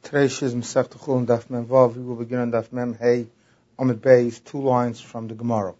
Today's shiz Masechta Chulin Daf Mem Vav. We will begin on Daf Mem Hey Amud Beis, 2 lines from the Gemara.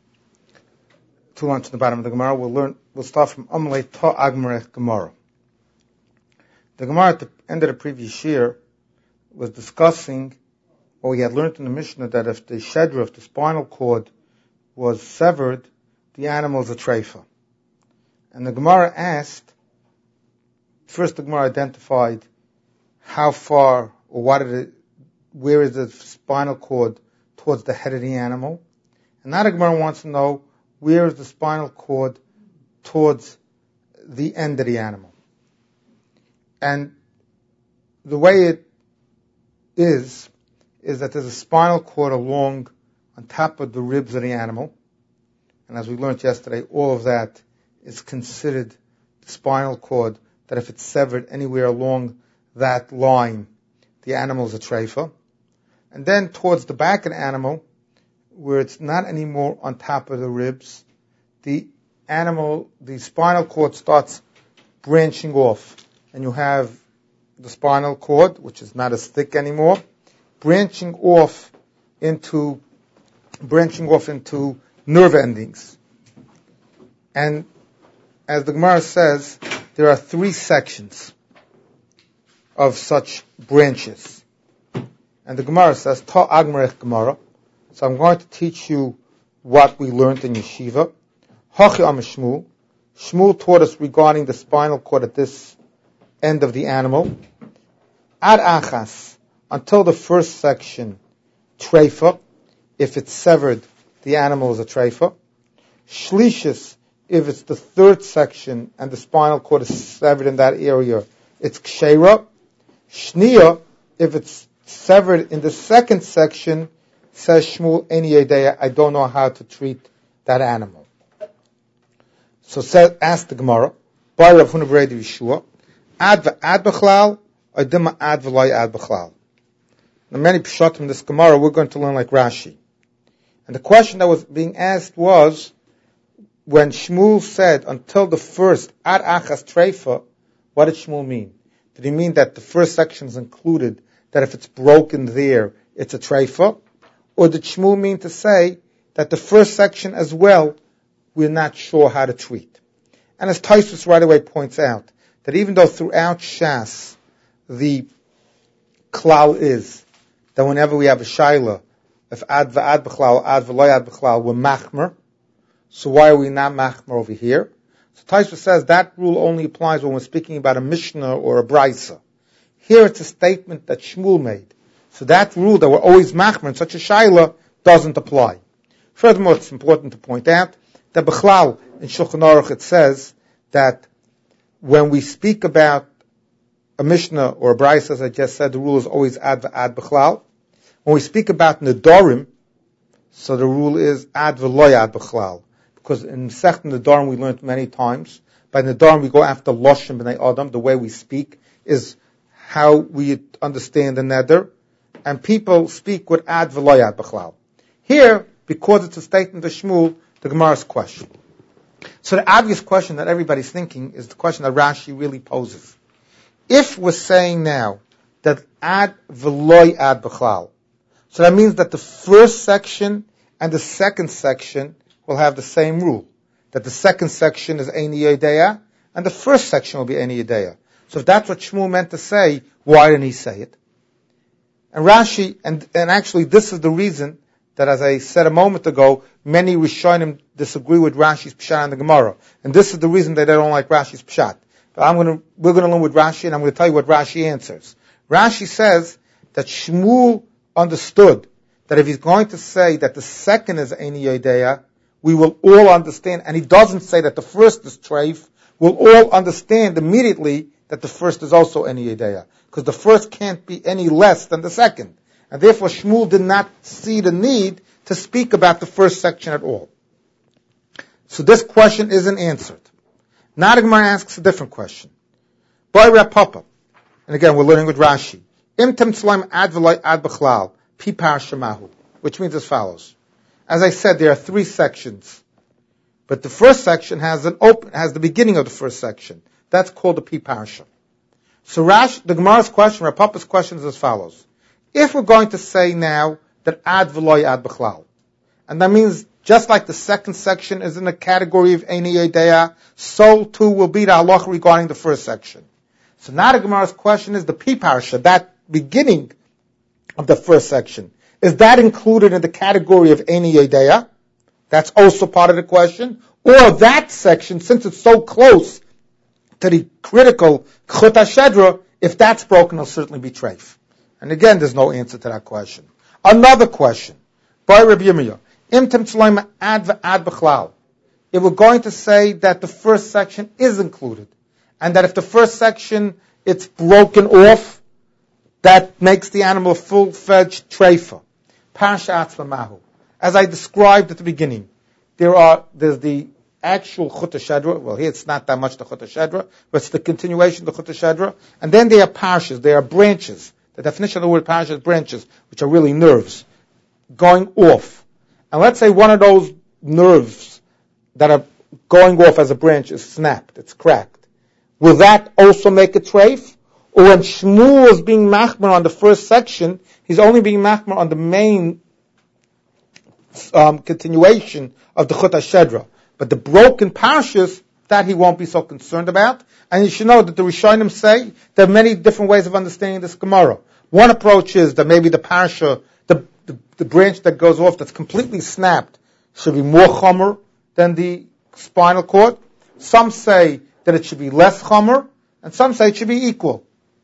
2 lines from the bottom of the Gemara. We'll start from Amalei Ta Agmarech Gemara. The Gemara at the end of the previous year was discussing what we had learned in the Mishnah, that if the shedra, if the spinal cord was severed, the animal is a treifa. And the Gemara asked, first the Gemara identified how far or where is the spinal cord towards the head of the animal. And now the Gemara wants to know where is the spinal cord towards the end of the animal. And the way it is that there's a spinal cord along on top of the ribs of the animal. And as we learned yesterday, all of that is considered the spinal cord, that if it's severed anywhere along that line, the animal is a treifa. And then towards the back of the animal, where it's not anymore on top of the ribs, the spinal cord starts branching off. And you have the spinal cord, which is not as thick anymore, branching off into nerve endings. And as the Gemara says, there are 3 sections of such branches. And the Gemara says, Ta Agmarech Gemara. So I'm going to teach you what we learned in Yeshiva. Hachi Am Shmuel. Shmuel taught us regarding the spinal cord at this end of the animal. Ad Achas, until the first section, treifa. If it's severed, the animal is a treifa. Shlishis, if it's the third section and the spinal cord is severed in that area, it's ksheira. Shniya, if it's severed in the second section, says Shmuel, Eni Yedeya, I don't know how to treat that animal. So ask the Gemara, Bar Rav Huna B'Rei Yeshua, Ad v'ad b'chlal, or dima ad v'loy ad b'chlal. Now many pshatim in this Gemara, we're going to learn like Rashi. And the question that was being asked was, when Shmuel said, until the first ad achas treifa, what did Shmuel mean? Did he mean that the first section is included, that if it's broken there, it's a treifa? Or did Shmuel mean to say that the first section as well, we're not sure how to treat? And as Taisus right away points out, that even though throughout Shas, the klal is that whenever we have a shaila, if ad v'ad b'chlal, ad v'loy ad b'chlal, we're machmer. So why are we not machmer over here? So Taisus says that rule only applies when we're speaking about a Mishnah or a Brisa. Here it's a statement that Shmuel made. So that rule that we're always machmer in such a shaila doesn't apply. Furthermore, it's important to point out that b'chlal in Shulchan Aruch it says that when we speak about a Mishnah or a Brisa, as I just said, the rule is always ad v'ad b'chlal. When we speak about Nedarim, so the rule is ad v'loy ad b'chlal. Because in Masechta Nedarim we learned many times, by Nedarim we go after Loshem B'nai Adam, the way we speak is how we understand the Neder, and people speak with ad v'loy ad b'chlal. Here, because it's a statement of Shmuel, the Gemara's question. So the obvious question that everybody's thinking is the question that Rashi really poses. If we're saying now that ad v'loy ad b'chlal, so that means that the first section and the second section will have the same rule. That the second section is Eni Yedeya, and the first section will be Eni Yedeya. So if that's what Shmuel meant to say, why didn't he say it? And Rashi, and actually this is the reason that, as I said a moment ago, many Rishonim disagree with Rashi's Pshat in the Gemara. And this is the reason that they don't like Rashi's Pshat. But we're going to learn with Rashi, and I'm going to tell you what Rashi answers. Rashi says that Shmuel understood that if he's going to say that the second is Eni Yedeya, we will all understand, and he doesn't say that the first is treif, we'll all understand immediately that the first is also Eni Yedeya, because the first can't be any less than the second. And therefore Shmuel did not see the need to speak about the first section at all. So this question isn't answered. Now the Gemara asks a different question. By Rav Papa, and again we're learning with Rashi, Im tem tzlaim ad v'loy ad b'chlal, pi par shemahu, which means as follows. As I said, there are 3 sections, but the first section has the beginning of the first section. That's called the Pi Parsha. So the Gemara's question, Rav Papa's question is as follows. If we're going to say now that ad v'loy ad b'chlal, and that means just like the second section is in the category of Eini Yodea, so too will be the halacha regarding the first section. So now the Gemara's question is the Pi Parsha, that beginning of the first section, is that included in the category of Eini Yodea? That's also part of the question. Or that section, since it's so close to the critical Chut HaShedra, if that's broken, it'll certainly be treif. And again, there's no answer to that question. Another question. By Rabbi Yirmiyah. Imtem tzloim ad v'ad b'chlal. If we're going to say that the first section is included, and that if the first section, it's broken off, that makes the animal a full-fledged treifa. Parsha Atzlamahu. As I described at the beginning, there's the actual Chut HaShedra. Well, here it's not that much the Chut HaShedra, but it's the continuation of the Chut HaShedra. And then there are parshas, there are branches. The definition of the word parsha is branches, which are really nerves, going off. And let's say one of those nerves that are going off as a branch is snapped, it's cracked. Will that also make a treif? Or when Shmuel is being machmer on the first section, he's only being machmer on the main continuation of the Chut HaShedra. But the broken parshas, that he won't be so concerned about. And you should know that the Rishonim say there are many different ways of understanding this Gemara. One approach is that maybe the parsha, the branch that goes off that's completely snapped, should be more chomer than the spinal cord. Some say that it should be less chomer, and some say it should be equal.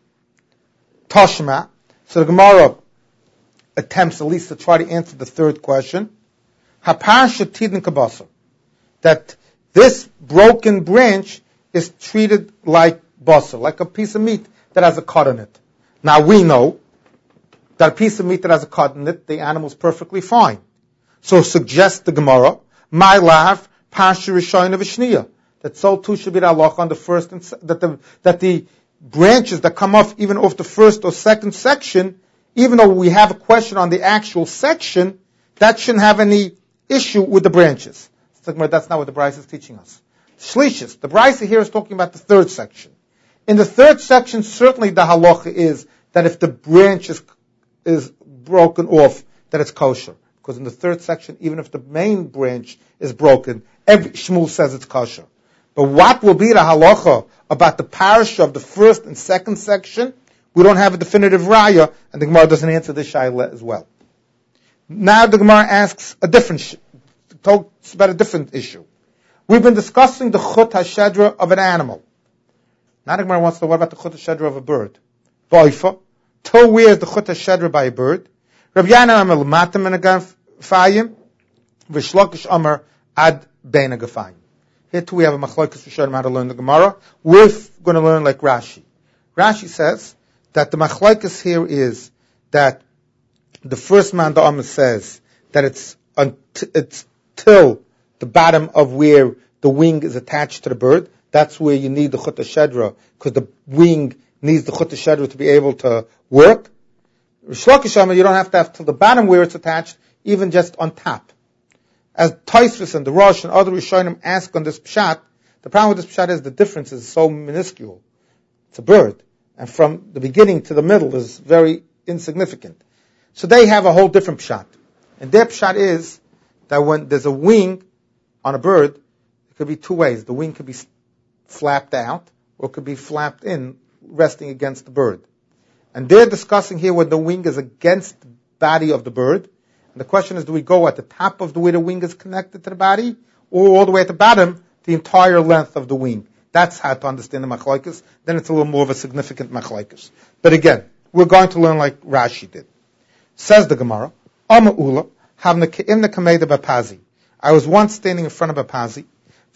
Toshma. So the Gemara attempts at least to try to answer the third question. Haparsha tidin kabasa. That this broken branch is treated like basar, like a piece of meat that has a cut in it. Now we know that a piece of meat that has a cut in it, the animal's perfectly fine. So suggests the Gemara, my lav, parsha rishayna v'shniya, that so too should be the halacha on the first, and that the branches that come off even off the first or second section, even though we have a question on the actual section, that shouldn't have any issue with the branches. That's not what the Brisa is teaching us. Shlishis, the Brisa here is talking about the third section. In the third section, certainly the halacha is that if the branch is broken off, that it's kosher. Because in the third section, even if the main branch is broken, Shmuel says it's kosher. But what will be the halacha about the parasha of the first and second section? We don't have a definitive raya, and the Gemara doesn't answer this shayla as well. Now the Gemara asks talks about a different issue. We've been discussing the Chut HaShedra of an animal. Now the Gemara wants to know what about the Chut HaShedra of a bird? Boifa. To where is the Chut HaShedra by a bird? Rabbi Yana Amar Matam and Agafayim, V'shlokish Amar Ad Bein Agafayim. Here too we have a machlokes Rishonim how to learn the Gemara. We're going to learn like Rashi. Rashi says that the machlokes here is that the first man, the Amma, says that it's till the bottom of where the wing is attached to the bird. That's where you need the Chut HaShedra, because the wing needs the Chut HaShedra to be able to work. Rish Lakish, you don't have to have till the bottom where it's attached, even just on top. As Tosfos and the Rosh and other Rishonim ask on this pshat, the problem with this pshat is the difference is so minuscule. It's a bird, and from the beginning to the middle is very insignificant. So they have a whole different pshat. And their pshat is that when there's a wing on a bird, it could be two ways. The wing could be flapped out, or it could be flapped in, resting against the bird. And they're discussing here when the wing is against the body of the bird. And the question is, do we go at the top of the way the wing is connected to the body, or all the way at the bottom, the entire length of the wing? That's how to understand the machlokes. Then it's a little more of a significant machlokes. But again, we're going to learn like Rashi did. Says the Gemara, Ama Ula, Havna Ke'imna Kameda Bapazi. I was once standing in front of Bapazi,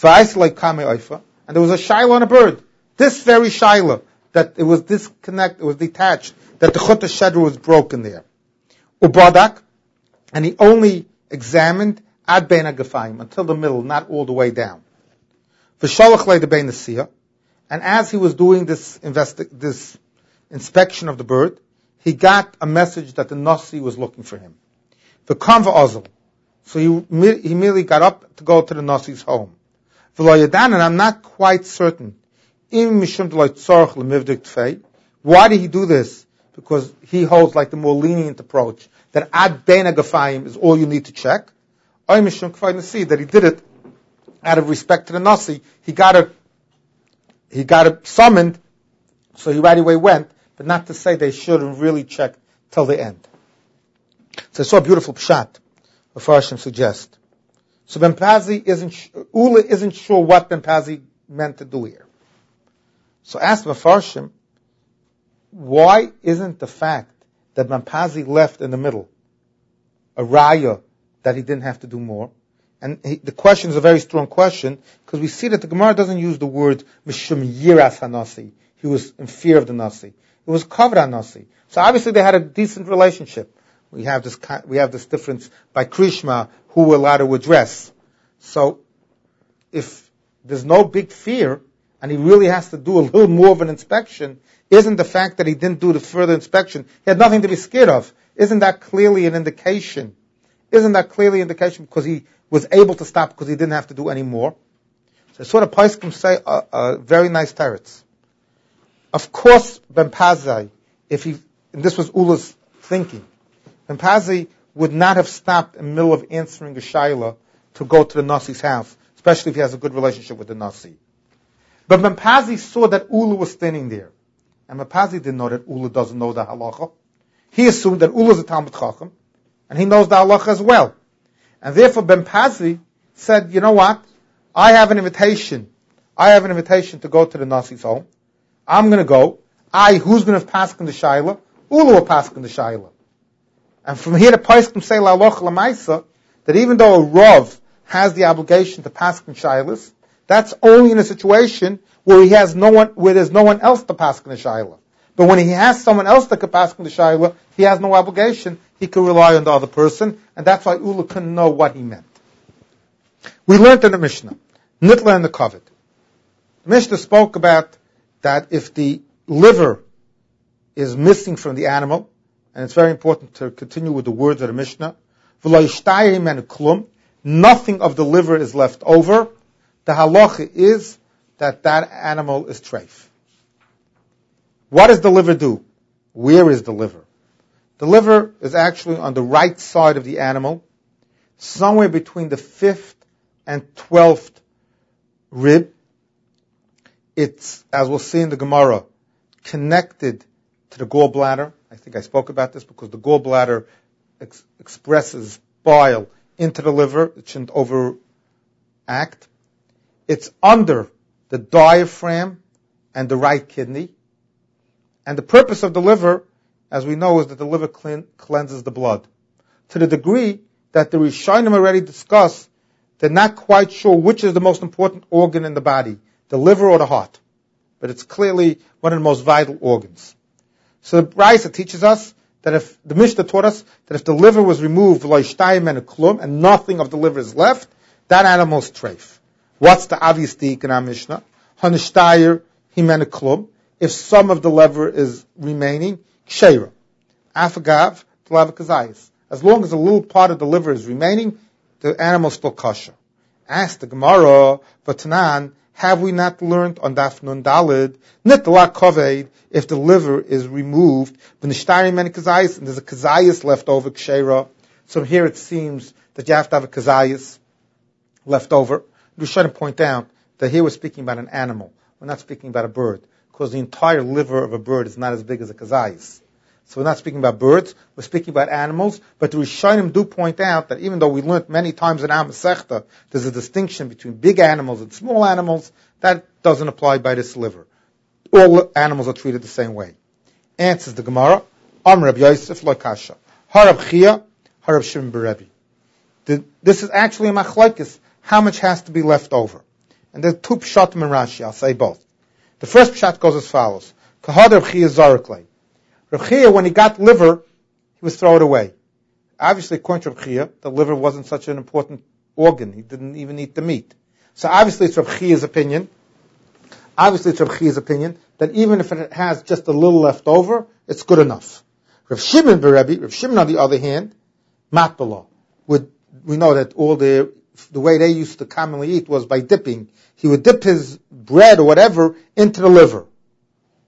and there was a shaila on a bird. This very shaila, that it was disconnected, it was detached, that the Chut HaShedra was broken there. Ubadak, and he only examined ad bein agafayim, until the middle, not all the way down. V'sholach le de bein nesiyah, and as he was doing this inspection of the bird, he got a message that the Nasi was looking for him. V'kam v'ozl, so he immediately got up to go to the Nasi's home. V'lo yadan, and I'm not quite certain, im mishum d'lo tzorach lemivdik tfei, Why did he do this? Because he holds like the more lenient approach, that ad beina gafayim is all you need to check. Oy mishum k'fay nasi, that he did it out of respect to the nasi. He got it summoned, so he right away went, but not to say they shouldn't really check till the end. So I saw a beautiful pshat, Mefarshim suggest. So Ben Pazi Ula isn't sure what Ben Pazi meant to do here. So ask Mefarshim, why isn't the fact that Ben Pazi left in the middle a raya that he didn't have to do more? And the question is a very strong question, because we see that the Gemara doesn't use the word Mishum Yiras HaNasi. He was in fear of the Nasi. It was Kavod HaNasi. So obviously they had a decent relationship. We have this difference by Krishma, who we're allowed to address. So if there's no big fear, and he really has to do a little more of an inspection, isn't the fact that he didn't do the further inspection, he had nothing to be scared of, isn't that clearly an indication? Isn't that clearly an indication because he was able to stop because he didn't have to do any more? So I saw the Paiskim say a very nice teretz. Of course, Ben Pazi, and this was Ula's thinking, Ben Pazi would not have stopped in the middle of answering a shayla to go to the Nasi's house, especially if he has a good relationship with the Nasi. But Ben Pazi saw that Ula was standing there. And Ben Pazi didn't know that Ula doesn't know the halacha. He assumed that Ula is a Talmud Chacham, and he knows the halacha as well. And therefore Ben Pazi said, you know what? I have an invitation to go to the Nasi's home. I'm going to go. Who's going to paskin the shayla? Ula will paskin the shayla. And from here the Paiskim say la'aloch la'maisa, that even though a Rav has the obligation to paskin shaylas, that's only in a situation where there's no one else to paskin the shayla. But when he has someone else that could paskin the shayla, he has no obligation. He could rely on the other person, and that's why Ula couldn't know what he meant. We learned in the Mishnah, Nitla and the Kavod. The Mishnah spoke about that if the liver is missing from the animal, and it's very important to continue with the words of the Mishnah, nothing of the liver is left over, the halacha is that animal is treif. What does the liver do? Where is the liver? The liver is actually on the right side of the animal, somewhere between the 5th and 12th rib. It's, as we'll see in the Gemara, connected to the gallbladder. I think I spoke about this because the gallbladder expresses bile into the liver. It shouldn't overact. It's under the diaphragm and the right kidney. And the purpose of the liver, as we know, is that the liver cleanses the blood. To the degree that the Rishonim already discussed, they're not quite sure which is the most important organ in the body, the liver or the heart. But it's clearly one of the most vital organs. So the Brisa teaches us that if the Mishnah taught us that if the liver was removed, and nothing of the liver is left, that animal is treif. What's the obvious dik in our Mishnah? Hanishtayer himen. If some of the liver is remaining, ksheira. Afagav t'lavakazayis. As long as a little part of the liver is remaining, the animal is still kosher. Ask the Gemara, Vatanan, have we not learned on Daf Nun Dalid, nitla koved, if the liver is removed, v'nishtari men kazayis, and there's a kazayis left over, ksheira. So here it seems that you have to have a kazayis left over. We should point out that here we're speaking about an animal. We're not speaking about a bird, because the entire liver of a bird is not as big as a kazayis. So we're not speaking about birds, we're speaking about animals, but the Rishonim do point out that even though we learned many times in our Masechta, there's a distinction between big animals and small animals, that doesn't apply by this liver. All animals are treated the same way. Answers the Gemara, Amr Reb Yosef lo kasha, Harab Chia, Harab Shimon Berevi. This is actually a machlokes, how much has to be left over. And there are two pshatim in Rashi, I'll say both. The first pshat goes as follows, Kahad Reb Chia Zaruklei. Reb Chia, when he got liver, he was thrown away. Obviously, according to Reb Chia, the liver wasn't such an important organ. He didn't even eat the meat. So obviously it's Reb Chia's opinion. That even if it has just a little left over, it's good enough. Reb Shimon Berebi, Reb Shimon on the other hand, matbala. We know that all the way they used to commonly eat was by dipping. He would dip his bread or whatever into the liver.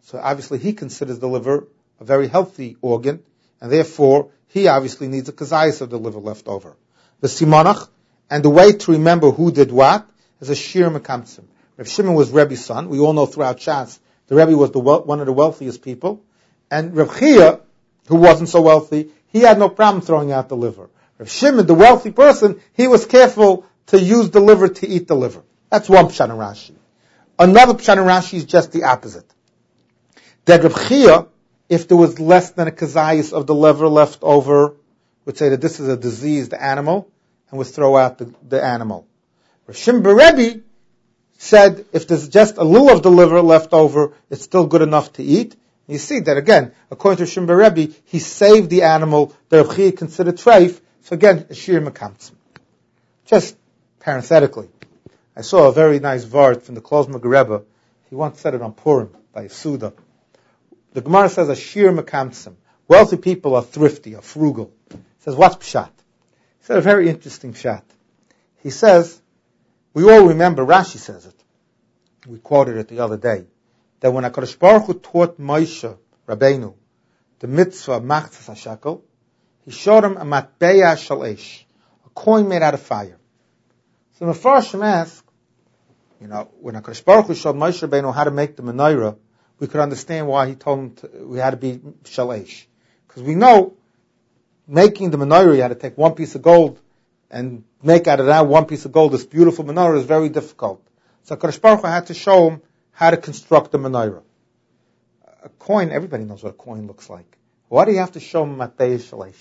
So obviously he considers the liver a very healthy organ, and therefore he obviously needs a kazayas of the liver left over. The simonach, and the way to remember who did what, is a shir mekamtzim. Reb Shimon was Rebbe's son. We all know throughout Shas, the Rebbe was one of the wealthiest people. And Reb Chia, who wasn't so wealthy, he had no problem throwing out the liver. Reb Shimon, the wealthy person, he was careful to use the liver to eat the liver. That's one Pshat in Rashi. Another Pshat in Rashi is just the opposite. That Reb Chia, if there was less than a kazayas of the liver left over, would say that this is a diseased animal, and would throw out the animal. Reb Shimon bar Rebbe said if there's just a little of the liver left over, it's still good enough to eat. You see that again, according to Shimon bar Rebbe, he saved the animal that Reb Chia considered treif. So again, a shir mekamtzim. Just parenthetically, I saw a very nice vart from the Klozmer Rebbe. He once said it on Purim by Suda. The Gemara says a shir mekamtzim. Wealthy people are thrifty, are frugal. He says, what's pshat? He said a very interesting pshat. He says, we all remember, Rashi says it. We quoted it the other day. That when HaKadosh Baruch Hu taught Moshe Rabbeinu the mitzvah of machzas hashekel, he showed him a matbeya shalesh, a coin made out of fire. So the Mefarshim ask, when HaKadosh Baruch Hu showed Moshe Rabbeinu how to make the menorah, we could understand why he told him we had to be shalesh. Because we know, making the menorah, you had to take one piece of gold and make out of that one piece of gold this beautiful menorah is very difficult. So HaKadosh Baruch Hu had to show him how to construct the menorah. A coin, everybody knows what a coin looks like. Why do you have to show him matbei shalesh?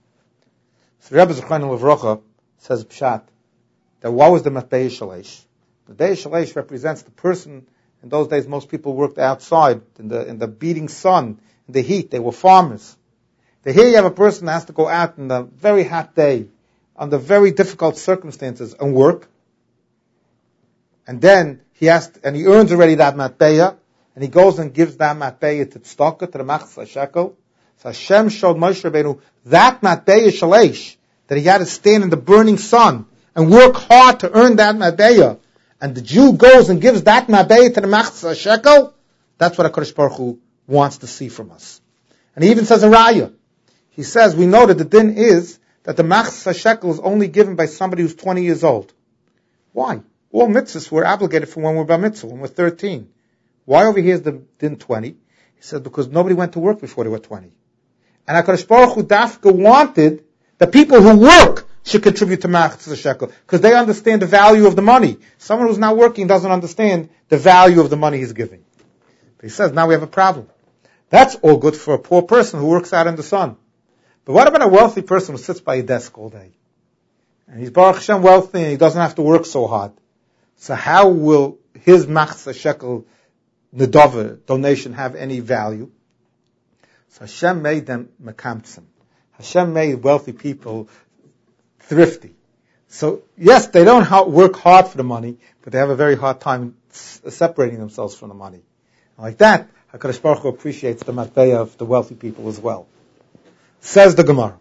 So Rebbe Zechron Levrocha says pshat that what was the matbei shalesh? The matbei shalesh represents the person. In those days, most people worked outside in the beating sun, in the heat. They were farmers. Here you have a person that has to go out in a very hot day, under very difficult circumstances, and work. And then he earns already that matbeya, and he goes and gives that matbeya to tzedakah, to the machzas shekel. So Hashem showed Moshe Rabbeinu that matbeya shalesh, that he had to stand in the burning sun and work hard to earn that matbeya. And the Jew goes and gives that matbeya to the machzas shekel. That's what HaKadosh Baruch Hu wants to see from us. And he even says a raya. He says, we know that the din is that the machzas shekel is only given by somebody who's 20 years old. Why? All mitzvahs were obligated for when we're bar mitzvah, when we're 13. Why over here is the din 20? He said, because nobody went to work before they were 20. And HaKadosh Baruch Hu dafka wanted the people who work should contribute to machzas shekel, because they understand the value of the money. Someone who's not working doesn't understand the value of the money he's giving. But he says, now we have a problem. That's all good for a poor person who works out in the sun. But what about a wealthy person who sits by a desk all day? And he's Baruch Hashem wealthy and he doesn't have to work so hard. So how will his machzas shekel nedava donation have any value? So Hashem made them mekamtzim. Hashem made wealthy people thrifty. So yes, they don't work hard for the money, but they have a very hard time separating themselves from the money. And like that, HaKadosh Baruch Hu appreciates the matbeya of the wealthy people as well. Says the Gemara.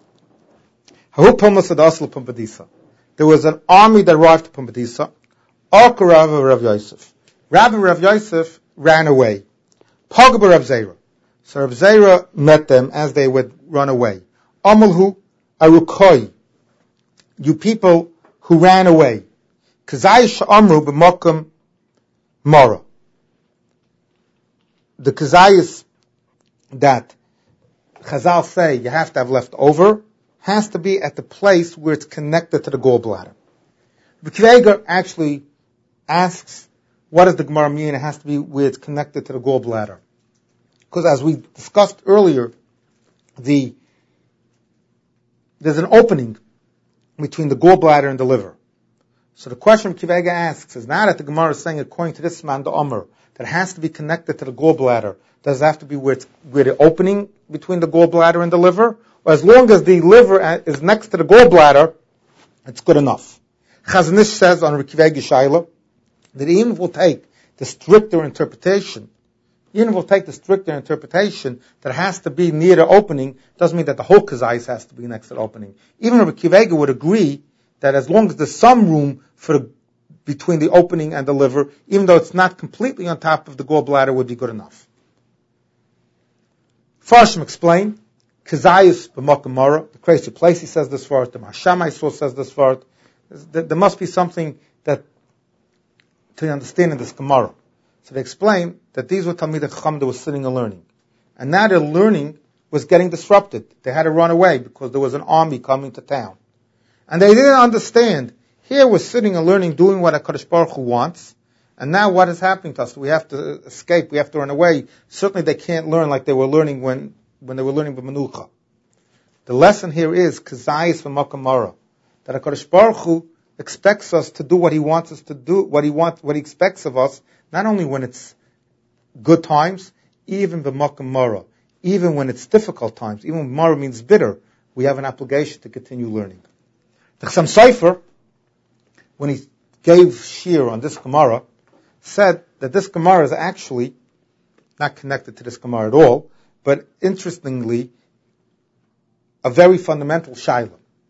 There was an army that arrived to Pumbedisa. Rav Yosef. Rav Yosef ran away. Pogba Rav Zera. So Rav Zera met them as they would run away. Amalhu arukoi. You people who ran away. Kazai sh'amru b'mokum mora. The kazayis that Chazal say you have to have left over has to be at the place where it's connected to the gallbladder. B'Kiveger actually asks, what does the Gemara mean? It has to be where it's connected to the gallbladder. Because as we discussed earlier, there's an opening between the gallbladder and the liver. So the question Kivega asks is now that the Gemara is saying, according to this man, the Omer, that it has to be connected to the gallbladder, does it have to be where the opening between the gallbladder and the liver? Or as long as the liver is next to the gallbladder, it's good enough. Chazon Ish says on Kivega Shaila that even will take the stricter interpretation that it has to be near the opening, doesn't mean that the whole kazayis has to be next to the opening. Even Rabbi Kivega would agree that as long as there's some room between the opening and the liver, even though it's not completely on top of the gallbladder, would be good enough. Farshim explain, Kazayis b'Makom Mara, the crazy place he says this for it, the Marshamai says this for it. There must be something that to understand in this Gemara. So they explain that these were Talmidei Chacham that were sitting and learning. And now their learning was getting disrupted. They had to run away because there was an army coming to town. And they didn't understand. Here we're sitting and learning, doing what HaKadosh Baruch Hu wants. And now what is happening to us? We have to escape. We have to run away. Certainly they can't learn like they were learning when they were learning B'Menucha. The lesson here is Kazayis v'Makom Mara, that HaKadosh Baruch Hu expects us to do what He wants us to do, what He expects of us, not only when it's good times, even B'Makom Mara, even when it's difficult times, even when Mara means bitter, we have an obligation to continue learning. The Chassam Sofer, when he gave shir on this Gemara, said that this Gemara is actually not connected to this Gemara at all, but interestingly, a very fundamental shaila.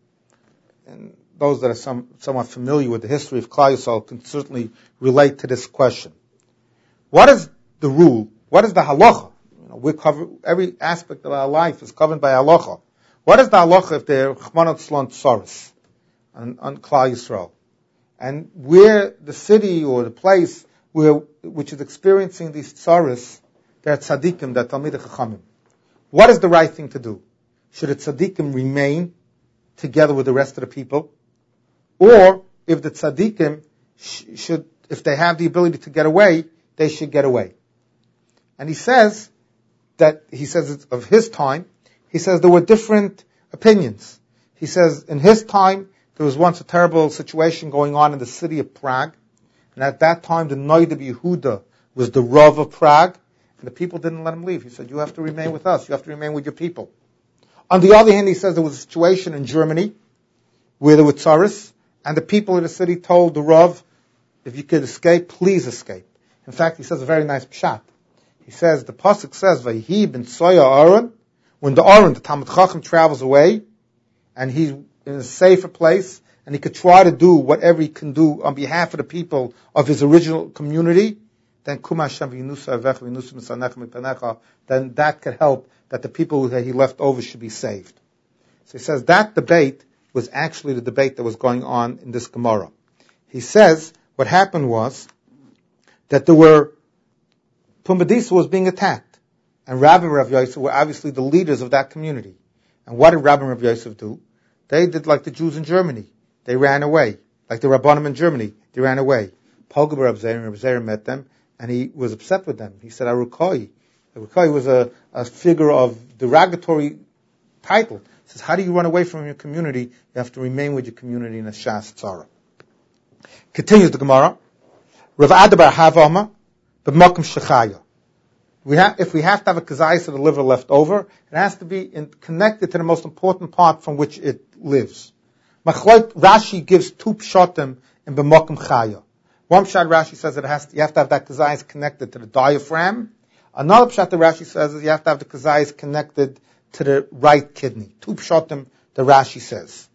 And those that are somewhat familiar with the history of Klal Yisrael can certainly relate to this question. What is the rule? What is the halacha? We cover every aspect of our life is covered by halacha. What is the halacha if they're Chmanot Slon Tsaris on Klal Yisrael? And where the city or the place which is experiencing these tsaris, they're tzaddikim, they're Talmidei Chachamim. What is the right thing to do? Should the tzaddikim remain together with the rest of the people? Or if the tzaddikim if they have the ability to get away, they should get away. And he says of his time, he says there were different opinions. He says in his time, there was once a terrible situation going on in the city of Prague. And at that time, the Noid of Yehuda was the Rav of Prague. And the people didn't let him leave. He said, you have to remain with us. You have to remain with your people. On the other hand, he says there was a situation in Germany where there were tsaris. And the people of the city told the Rav, if you could escape, please escape. In fact, he says a very nice pshat. He says, the pasuk says, Vayhi ben Soya Aaron, when the Talmid Chacham travels away, and he's in a safer place, and he could try to do whatever he can do on behalf of the people of his original community, then then that could help that the people that he left over should be saved. So he says that debate was actually the debate that was going on in this Gemara. He says what happened was that there were Pumbedisa was being attacked, and Rabbi and Rav Yosef were obviously the leaders of that community. And what did Rabbi and Rav Yosef do? They did like the Jews in Germany. They ran away. Like the Rabbanim in Germany. They ran away. Pogba Reb Zeir met them, and he was upset with them. He said, Arukoi. Arukoi was a figure of derogatory title. He says, how do you run away from your community? You have to remain with your community in a Shas Tzara. Continues the Gemara. Rav Adabar Havama, B'Makom Shechaya. If we have to have a kazayis of the liver left over, it has to be connected to the most important part from which it lives. Rashi gives two pshatim in B'Makom Chaya. One pshat Rashi says you have to have that kazayis connected to the diaphragm. Another pshat that Rashi says is you have to have the kazayis connected to the right kidney. Two pshatim the Rashi says.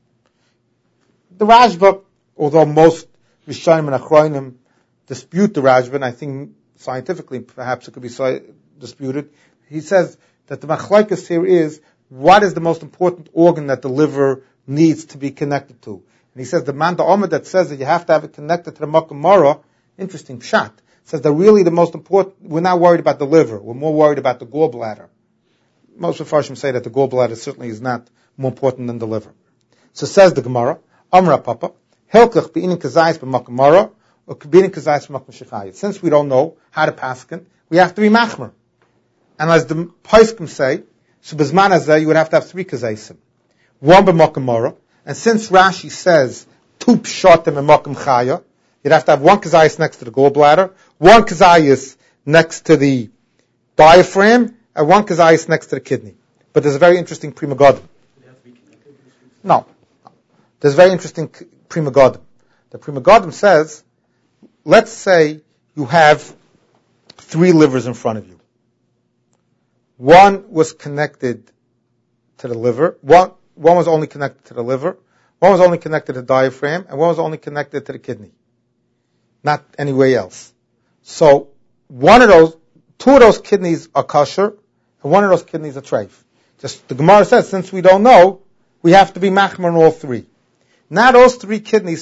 The Rashba, although most Rishonim and Achronim dispute the Rashba, and I think scientifically perhaps it could be disputed, he says that the machlokes here is what is the most important organ that the liver needs to be connected to. And he says the man da'omer that says that you have to have it connected to the Makom Mara, interesting pshat, says that really the most important, we're not worried about the liver, we're more worried about the gallbladder. Most of Farshim say that the gallbladder certainly is not more important than the liver. So says the Gemara, Amra Papa, Helkach be'inin kazayis b'Makom Mara, or be'inin kazayis b'Makom Shechaya. Since we don't know how to paskin, we have to be machmer. And as the Paiskim say, so b'zman hazeh you would have to have three kazaysim. One b'Makom Mara, and since Rashi says two pshatim b'Makom Chaya, you'd have to have one kazayis next to the gallbladder, one kazayis next to the diaphragm, and one kazayis next to the kidney. But there's a very interesting Pri Megadim. No. There's a very interesting Pri Megadim. The Pri Megadim says, let's say you have three livers in front of you. One was connected to the liver, one was only connected to the liver, one was only connected to the diaphragm, and one was only connected to the kidney. Not anywhere else. So two of those kidneys are kosher, and one of those kidneys a treif. Just the Gemara says, since we don't know, we have to be machmer on all three. Now those three livers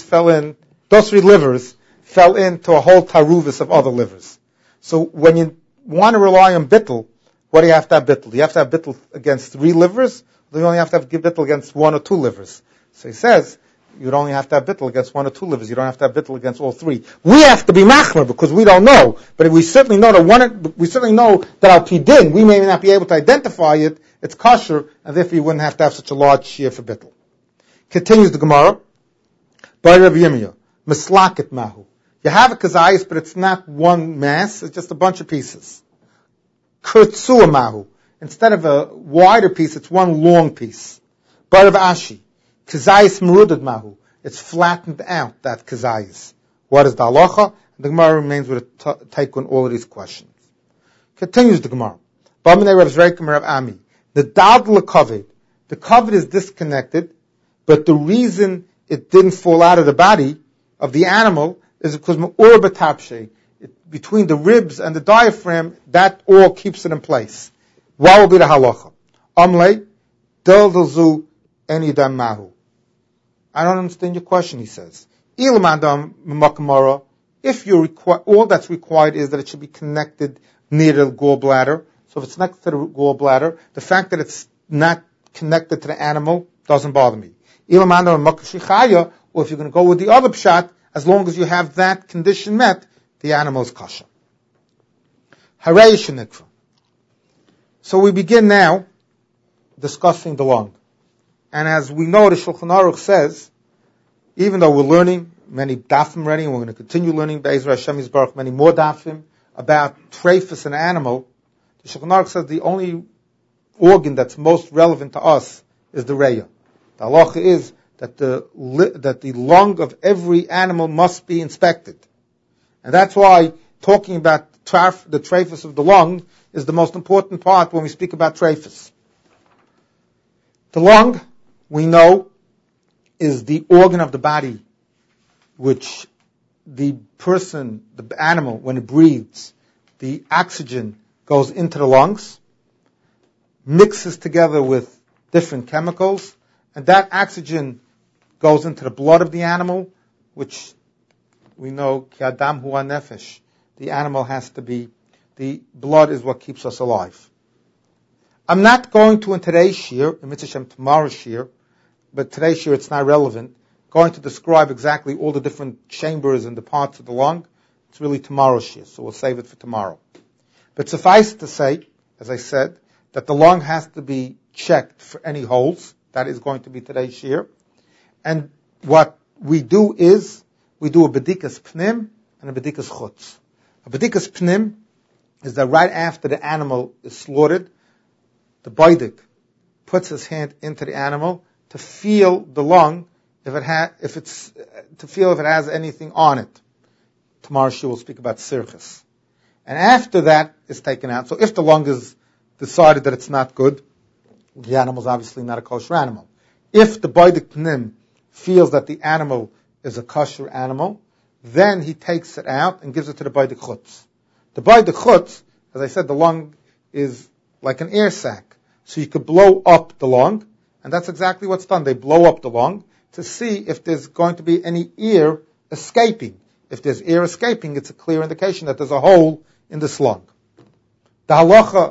fell into a whole taruvis of other livers. So when you want to rely on bittul, what do you have to have bittul? Do you have to have bittul against 3 livers? Or do you only have to have bittul against 1 or 2 livers? So he says, you'd only have to have bittul against 1 or 2 livers. You don't have to have bittul against all 3. We have to be machmer because we don't know. But we certainly know that al pidin, we may not be able to identify it. It's kosher, and therefore you wouldn't have to have such a large shear for bittul. Continues the Gemara. By Rav Yirmiyah, mislaket mahu. You have a kazayis, but it's not one mass. It's just a bunch of pieces. Kurtzua mahu. Instead of a wider piece, it's one long piece. By Rav Ashi. Kazayis merudad mahu. It's flattened out, that kazayis. What is the halacha? The Gemara remains with a take on all of these questions. Continues the Gemara. B'aminei Rav Zreikim Rav Ami. The dad l'kovid. The kovid is disconnected, but the reason it didn't fall out of the body of the animal is because me'ur b'tapshei. Between the ribs and the diaphragm, that all keeps it in place. What will be the halacha? Amlei deldelzu eni dam mahu. I don't understand your question, he says. If you all that's required is that it should be connected near the gallbladder. So if it's next to the gallbladder, the fact that it's not connected to the animal doesn't bother me. Or if you're going to go with the other pshat, as long as you have that condition met, the animal is kosher. So we begin now discussing the lung. And as we know, the Shulchan Aruch says, even though we're learning many dafim already, and we're going to continue learning Be'ezra Hashem Yisbarach many more dafim about treifus in an animal, the Shulchan Aruch says the only organ that's most relevant to us is the reya. The halacha is that the lung of every animal must be inspected. And that's why talking about the treifus of the lung is the most important part when we speak about treifus. The lung, we know, is the organ of the body which the person, the animal, when it breathes, the oxygen goes into the lungs, mixes together with different chemicals, and that oxygen goes into the blood of the animal, which we know, ki adam hu nefesh. The animal has to be, the blood is what keeps us alive. I'm not going to, in today's shir, in Mitzvah Shem tomorrow's shir, but today's shir it's not relevant, going to describe exactly all the different chambers and the parts of the lung. It's really tomorrow's shir, so we'll save it for tomorrow. But suffice to say, as I said, that the lung has to be checked for any holes. That is going to be today's shir. And what we do is, we do a bedikas pnim and a bedikas chutz. A bedikas pnim is that right after the animal is slaughtered, the baidik puts his hand into the animal to feel the lung, to feel if it has anything on it. Tomorrow she will speak about sirchus. And after that is taken out. So if the lung is decided that it's not good, the animal is obviously not a kosher animal. If the baidik pnim feels that the animal is a kosher animal, then he takes it out and gives it to the baidik chutz. The baidik chutz, as I said, the lung is like an air sac. So you could blow up the lung, and that's exactly what's done. They blow up the lung to see if there's going to be any air escaping. If there's air escaping, it's a clear indication that there's a hole in this lung. The halacha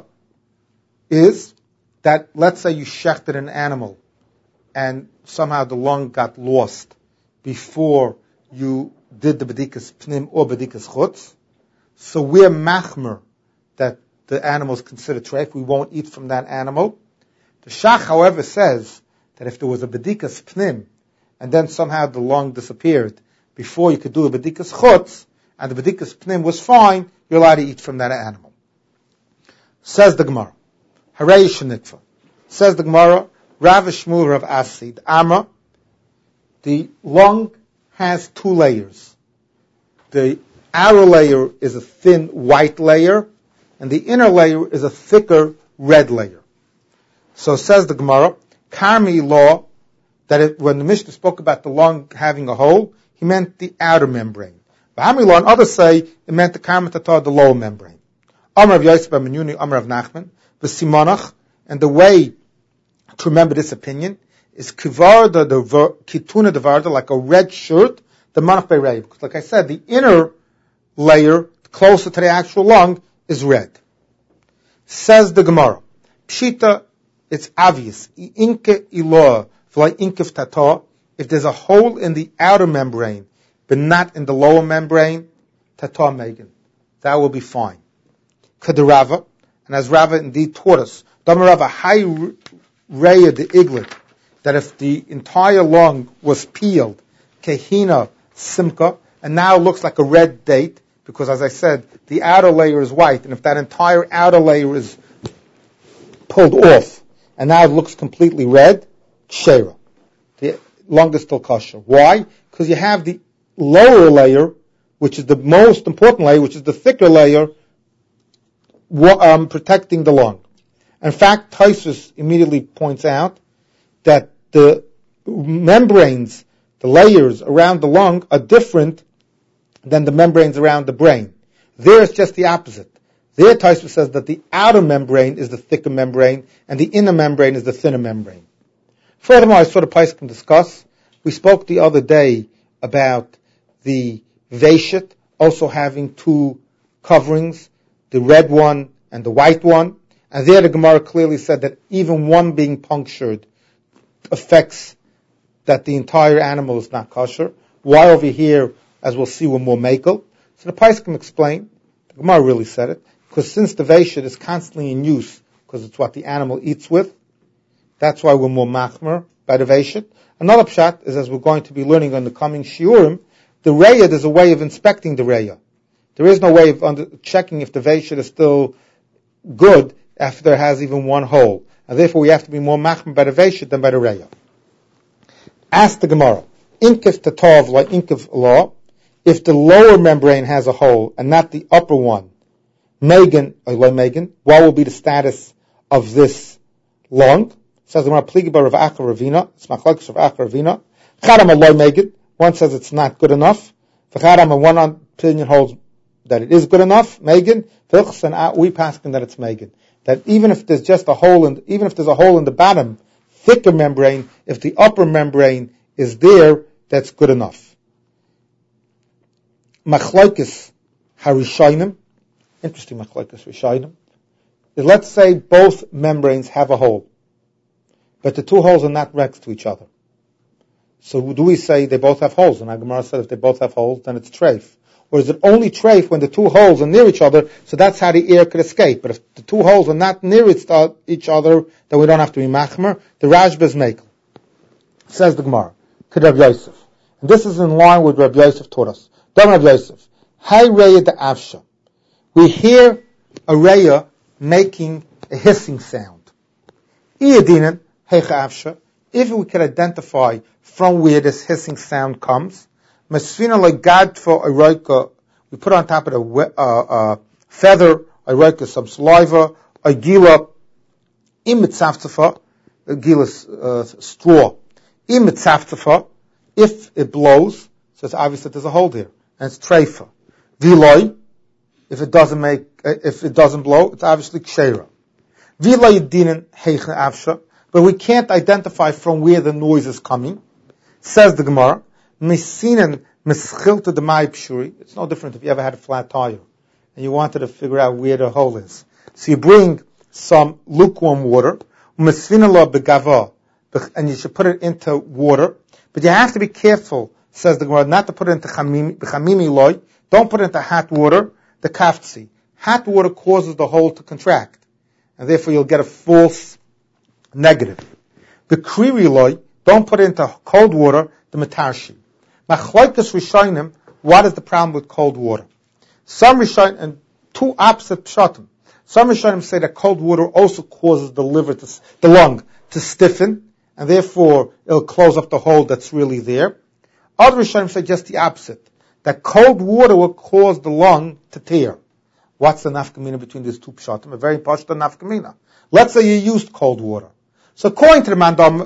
is that, let's say you shechted an animal, and somehow the lung got lost before you did the bedikas pnim or bedikas chutz. So we're machmer that the animal is considered treif. We won't eat from that animal. The Shach, however, says that if there was a bedikas pnim and then somehow the lung disappeared before you could do a bedikas chutz and the bedikas pnim was fine, you're allowed to eat from that animal. Says the Gemara. Harei shenikva. Says the Gemara, Rav Shmuel Rav Asid Amra. The lung has 2 layers. The outer layer is a thin white layer, and the inner layer is a thicker red layer. So says the Gemara, Karmi law, that when the Mishnah spoke about the lung having a hole, he meant the outer membrane. Bahami law, and others say it meant the Karmi Tatar, the lower membrane. Amr of Yosef ben Menuni, Amr of Nachman, v'simonach, and the way to remember this opinion is kivarda, kituna devarda, like a red shirt, the manach beirei. Because like I said, the inner layer, closer to the actual lung, is red. Says the Gemara, Pshita, it's obvious. Inke iloa, v'lai inkef tata, if there's a hole in the outer membrane, but not in the lower membrane, tata megan. That will be fine. Kadarava, and as Rava indeed taught us, Damarava high raya the iglet, that if the entire lung was peeled, kehina simka, and now it looks like a red date, because as I said, the outer layer is white, and if that entire outer layer is pulled off, and now it looks completely red, kshera. The lung is still kosher. Why? Because you have the lower layer, which is the most important layer, which is the thicker layer, protecting the lung. In fact, Taisus immediately points out that the membranes, the layers around the lung, are different than the membranes around the brain. There it's just the opposite. There Taisus says that the outer membrane is the thicker membrane, and the inner membrane is the thinner membrane. Furthermore, I saw the Pais can discuss. We spoke the other day about the Veshit also having two coverings, the red one and the white one. And there the Gemara clearly said that even one being punctured affects that the entire animal is not kosher. Why over here, as we'll see, we're more makel? So the Pais can explain. The Gemara really said it. Because since the Veshit is constantly in use, because it's what the animal eats with, that's why we're more machmer by the Veshit. Another pshat is, as we're going to be learning on the coming shiurim, the Reya, there's a way of inspecting the Reya. There is no way of checking if the Veshit is still good after it has even one hole. And therefore we have to be more machmer by the Veshit than by the Reya. Ask the Gemara, inkif tatov like inkif law, if the lower membrane has a hole and not the upper one, Megan, or loy Megan, what will be the status of this lung? Says the Gemara, pligi bar Rav Acha Ravina, it's machlokes Rav Acha Ravina. Chadam loy Megan, one says it's not good enough. V'chadam, one opinion holds that it is good enough, Megan. V'chsan, we paskin that it's Megan. That even if there's just a hole even if there's a hole in the bottom, thicker membrane, if the upper membrane is there, that's good enough. Machlokes harishayim, interesting machlokes harishayim. Let's say both membranes have a hole, but the two holes are not next to each other. So do we say they both have holes? And Gemara said if they both have holes, then it's treif. Or is it only treif when the two holes are near each other, so that's how the air could escape? But if the two holes are not near each other, then we don't have to be machmer. The Rashba is mekel. Says the Gemara, to Rabbi Yosef. And this is in line with Rabbi Yosef taught us. Dom Rabbi Yosef, Hay Reya de Avsha. We hear a Reya making a hissing sound. Iyadinen, Heicha Avsha. If we can identify from where this hissing sound comes, Masfina like God for a roika, we put on top of the feather, a roika, some saliva, a gila, imitzaftafa, a gila straw, imitzaftafa, if it blows, so it's obvious that there's a hole there, and it's treifa. Viloi, if it doesn't blow, it's obviously kshera. Viloi dinin heichen avsha, but we can't identify from where the noise is coming. Says the Gemara, Misinen mischilta de mai pshuri. It's no different if you ever had a flat tire and you wanted to figure out where the hole is. So you bring some lukewarm water, misfinala begava, and you should put it into water. But you have to be careful, says the Gemara, not to put it into chamimi loy. Don't put it into hot water, the kaftsi. Hot water causes the hole to contract, and therefore you'll get a false negative. The kriri loy, don't put it into cold water, the metarshi. Machlokes Rishonim, what is the problem with cold water? Some Rishonim, and two opposite pshatim. Some Rishonim say that cold water also causes the lung to stiffen, and therefore it'll close up the hole that's really there. Other Rishonim say just the opposite, that cold water will cause the lung to tear. What's the nafkamina between these two pshatim? A very pashta nafkamina. Let's say you used cold water. So according to the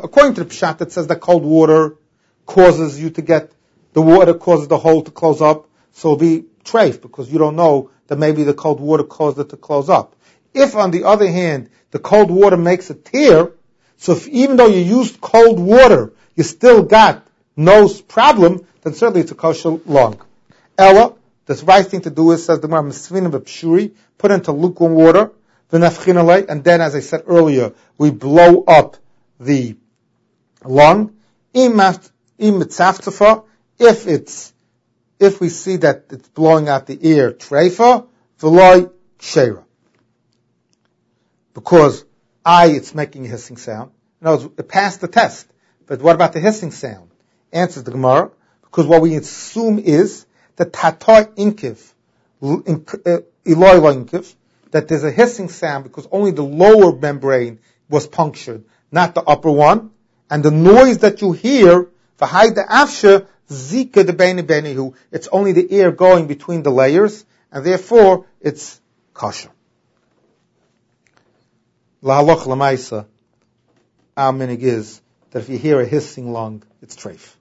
pshat, it says that cold water causes you to get, the water causes the hole to close up, so it'll be treif, because you don't know that maybe the cold water caused it to close up. If, on the other hand, the cold water makes a tear, so if, even though you used cold water, you still got no problem, then certainly it's a kosher lung. Ella, the right thing to do is, says the Gemara, Mesvina b'pshuri, put into lukewarm water, and then, as I said earlier, we blow up the lung. If we see that it's blowing out the ear, treifa, v'loy sheira. Because it's making a hissing sound. In other words, it passed the test. But what about the hissing sound? Answers the Gemara, because what we assume is that tata inkiv, Eloi inkiv, that there's a hissing sound because only the lower membrane was punctured, not the upper one. And the noise that you hear, v'hai the afsha, zika de benehu, it's only the air going between the layers, and therefore it's kosher. La'aloch l'maisa, our minig is that if you hear a hissing lung, it's treif.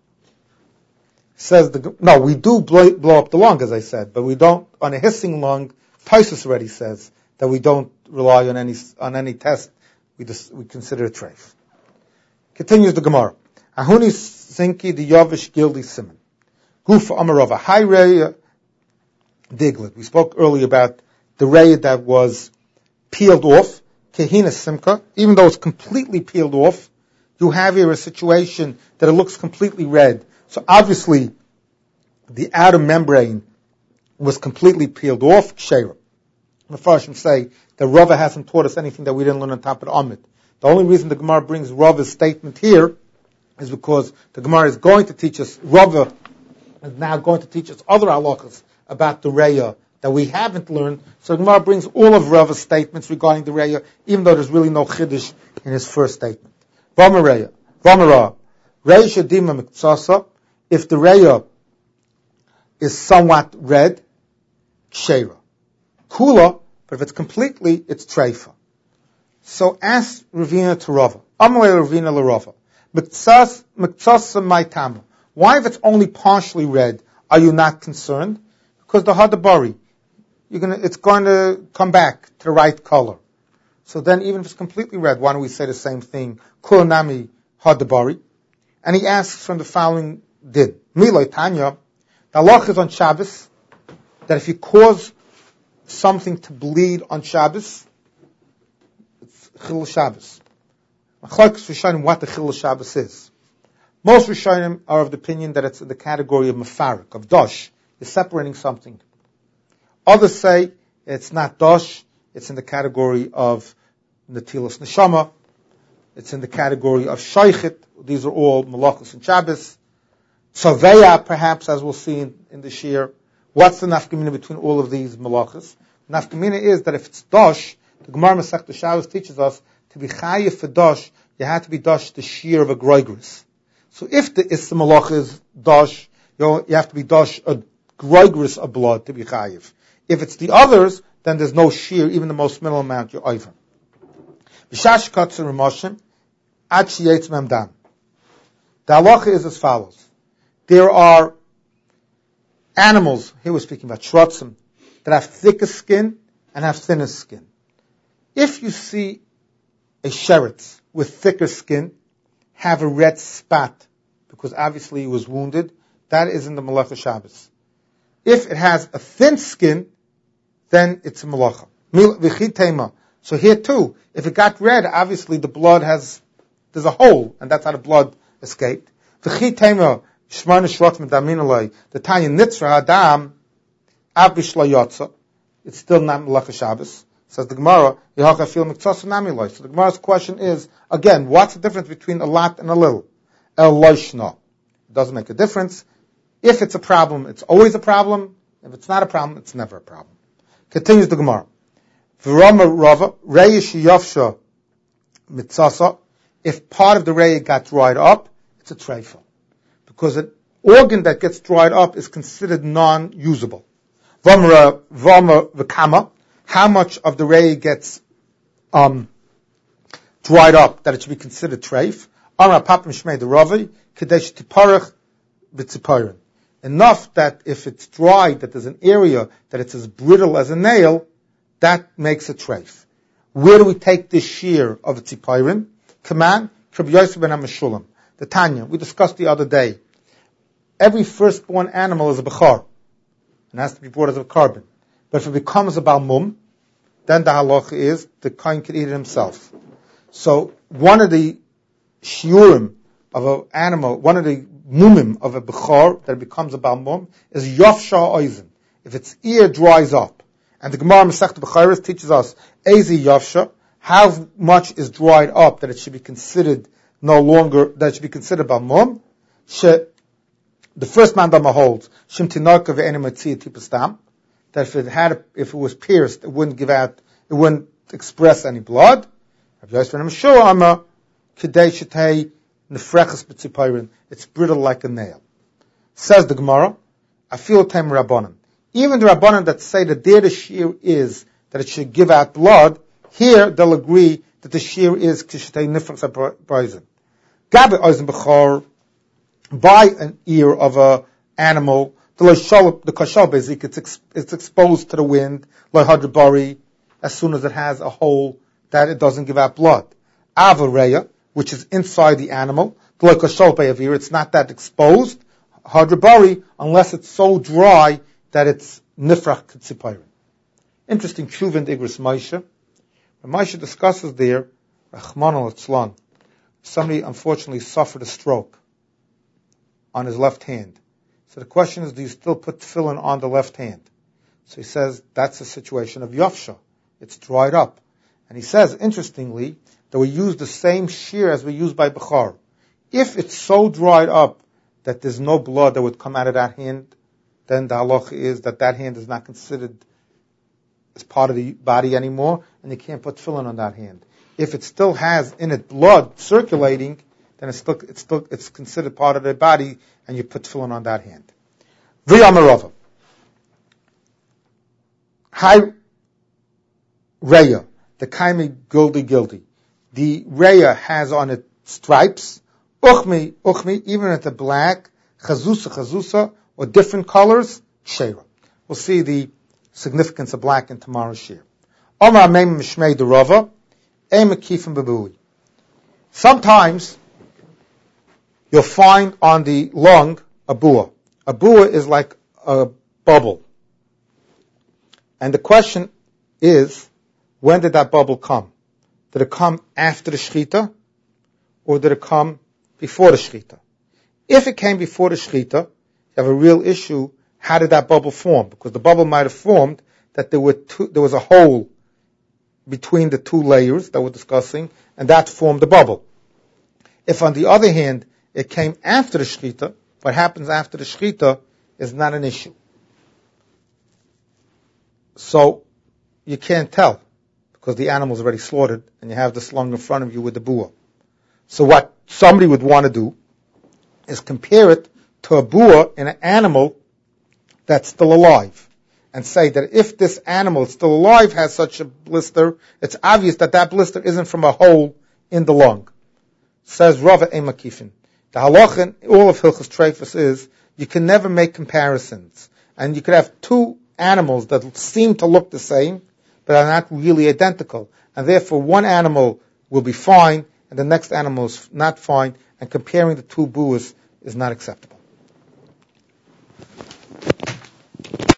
We do blow up the lung, as I said, but we don't, on a hissing lung, Taisus already says that we don't rely on any test, we consider it treif. Continues the Gemara. Ahuni sinki the yavish gildi simon. Gufa amarova. High reya diglet. We spoke earlier about the reya that was peeled off. Kehina simka. Even though it's completely peeled off, you have here a situation that it looks completely red. So obviously, the outer membrane was completely peeled off. Ksheira. The Farshim say that Rava hasn't taught us anything that we didn't learn on top of the Amid. The only reason the Gemara brings Rava's statement here is because the Gemara is going to teach us, Rava is now going to teach us other halachas about the Reya that we haven't learned. So the Gemara brings all of Rava's statements regarding the Reya, even though there's really no Chiddush in his first statement. V'amar Reya shadima miktsasa, if the Reya is somewhat red, Ksheira. Kula, but if it's completely, it's Treifa. So ask Ravina to Rava. Amalei Ravina l'Rava. Miktsasa maitama. Why, if it's only partially red, are you not concerned? Because the hadabari, it's going to come back to the right color. So then, even if it's completely red, why don't we say the same thing? Kulanami hadabari. And he asks from the following did. Miloi Tanya, the halach is on Shabbos, that if you cause something to bleed on Shabbos, it's Chilul Shabbos. Machlokes Rishonim what the Chilul Shabbos is. Most Rishonim are of the opinion that it's in the category of Mefarik, of Dosh. You're separating something. Others say it's not Dosh, it's in the category of Natilas Neshama, it's in the category of Shaychit. These are all Malachos and Shabbos. Tzaveya, perhaps, as we'll see in the Shir. What's the nafkamina between all of these malachas? Nafkamina is that if it's dosh, the Gemara Masechta Shabbos teaches us to be chayiv for dosh, you have to be dosh the shear of a groigris. So if the Issa malacha is dosh, you have to be dosh a groigris of blood to be chayiv. If it's the others, then there's no shear, even the most minimal amount you're over. B'shash katzer Ramoshim, ad sheyetz memdam. The halacha is as follows. There are animals, here we're speaking about shrotzim, that have thicker skin and have thinner skin. If you see a sheretz with thicker skin have a red spot, because obviously he was wounded, that is in the Malacha Shabbos. If it has a thin skin, then it's a Malacha. So here too, if it got red, obviously the blood there's a hole, and that's how the blood escaped. The Tanya Nitzra Adam Abishla Yotza. It's still not Malacha Shabbos. Says the Gemara, Yehacha feel Miktsasa Namiloi. So the Gemara's question is, again, what's the difference between a lot and a little? El Loishna. It doesn't make a difference. If it's a problem, it's always a problem. If it's not a problem, it's never a problem. Continues the Gemara. V'rama Rava, Reish Yofsha Mitzasa. If part of the rei got dried up, it's a treifa. Because an organ that gets dried up is considered non-usable. V'amra v'kama, how much of the rei gets dried up that it should be considered treif? Amra papim shmei the ravi kadesh tiparach b'tziparin. Enough that if it's dried, that there's an area that it's as brittle as a nail, that makes it treif. Where do we take this shear of a tzipayrin? Command, Rabbi Yosef ben HaMeshulam. The Tanya, we discussed the other day. Every firstborn animal is a bechar, and has to be brought as a carbon. But if it becomes a balmum, then the halacha is the kohen can eat it himself. So one of the shiurim of an animal, one of the mumim of a bechar that becomes a balmum is yafsha oizen. If its ear dries up, and the Gemara Masechta Becharos teaches us ezi yafsha, how much is dried up that it should be considered no longer, that it should be considered balmum. The first mandama holds shim tinaka ve'enim tipastam, that if it was pierced, it wouldn't express any blood. It's brittle like a nail. Says the Gemara, I feel time rabbanan. Even the rabbanan that say that there the shear is that it should give out blood, here they'll agree that the shear is kishetei nifrach poison. Gabe oizen bechor, by an ear of a animal, the kashal basic, it's exposed to the wind, like hadrabari, as soon as it has a hole that it doesn't give out blood. Avareya, which is inside the animal, like kashal bayavir, it's not that exposed, hadrabari, unless it's so dry that it's nifrach tzipayrin. Interesting tshuva in Igros Moshe. Moshe discusses there, Rachman al-Tzlan, somebody unfortunately suffered a stroke on his left hand. So the question is, do you still put tefillin on the left hand? So he says, that's a situation of yafsha. It's dried up. And he says, interestingly, that we use the same shear as we use by Bechar. If it's so dried up that there's no blood that would come out of that hand, then the halacha is that hand is not considered as part of the body anymore, and you can't put tefillin on that hand. If it still has in it blood circulating, then it's considered part of the body, and you put tefillin on that hand. V'yamarava. Hi Reya, the kaimi gildi. The Reya has on it stripes, uchmi, even at the black, chazusa, or different colors, sheira. We'll see the significance of black in tomorrow's shir. Omar meim mishmei derava, eim akifim bebui. Sometimes you'll find on the lung a bua. A bua is like a bubble. And the question is, when did that bubble come? Did it come after the shechita, or did it come before the shechita? If it came before the shechita, you have a real issue. How did that bubble form? Because the bubble might have formed that there was a hole between the two layers that we're discussing, and that formed the bubble. If, on the other hand, it came after the shechita, what happens after the shechita is not an issue. So you can't tell, because the animal's already slaughtered, and you have the slung in front of you with the bua. So what somebody would want to do is compare it to a bua in an animal that's still alive, and say that if this animal is still alive has such a blister, it's obvious that blister isn't from a hole in the lung. Says Rava Emakifin. The halacha in all of Hilchos Treifus is you can never make comparisons, and you could have two animals that seem to look the same, but are not really identical, and therefore one animal will be fine, and the next animal is not fine, and comparing the two buas is not acceptable.